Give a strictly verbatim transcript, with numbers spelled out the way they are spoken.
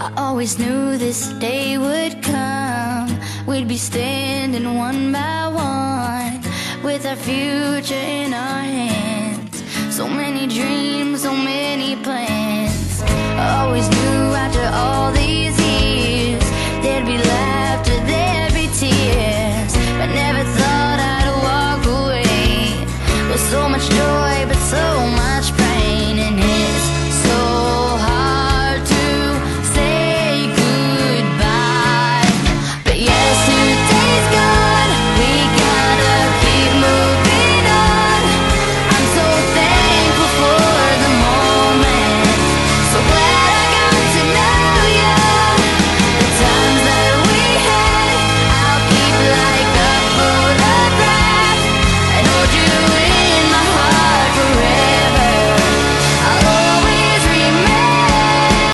I always knew this day would come. We'd be standing one by one, with our future in our hands. So many dreams, so many plans. I always